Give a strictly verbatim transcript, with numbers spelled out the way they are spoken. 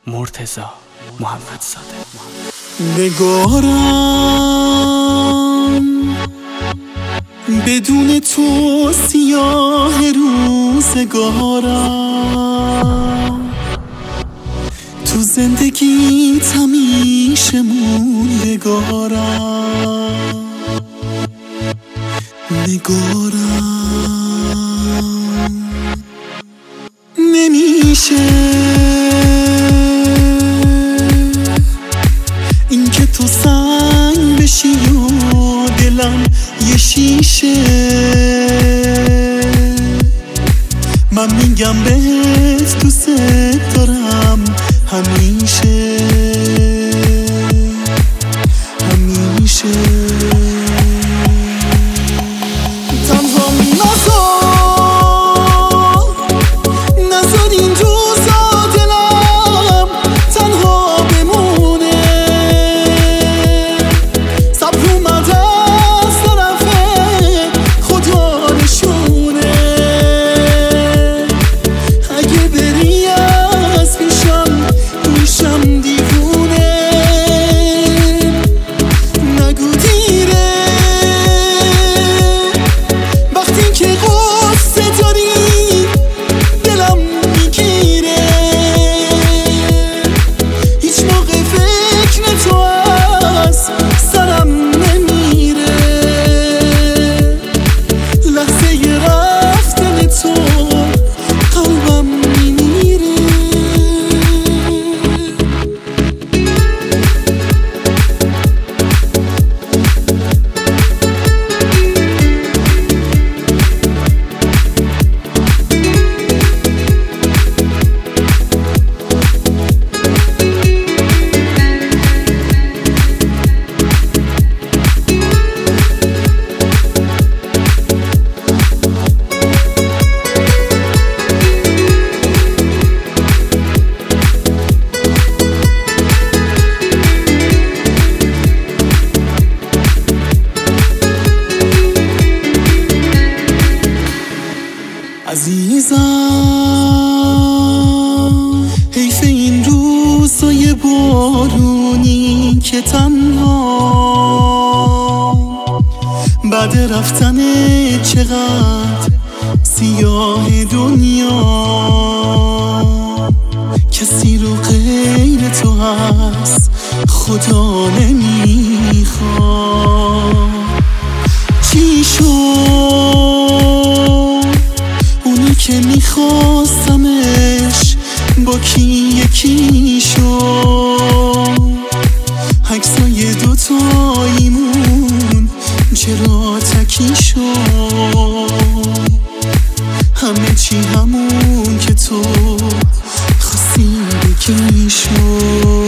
مرتضی محمدزاده. نگارم بدون تو سیاه روزگارم، تو زندگیت همیشه موندگارم. نگارم نمیشه این که تو سنگ بشی و دلم یه شیشه. من میگم بهت دوست دارم همیشه همیشه. تنها نذار نذار این روزا دلم تنها بمونه. صبر اومده از طرف خدا نشونه. اگه بری از پیشم میشم دیوونه. نگو دیره وقتی که غصه داری دلم میگیره. هیچ موقع فکر تو از سرم نمیره. لحظه رفتن تو قلبم میمیره. عزیزم حیف این روزای بارونی که تنها بعد رفتن چقدر سیاه دنیا. کسی رو غیر تو هست خدا نمیخواد. چی شد اونی که میخواستمش با کی یکی شد؟ عکسای دوتاییمون چرا تکی شد؟ همه چی همون که تو خواستی بگی شد.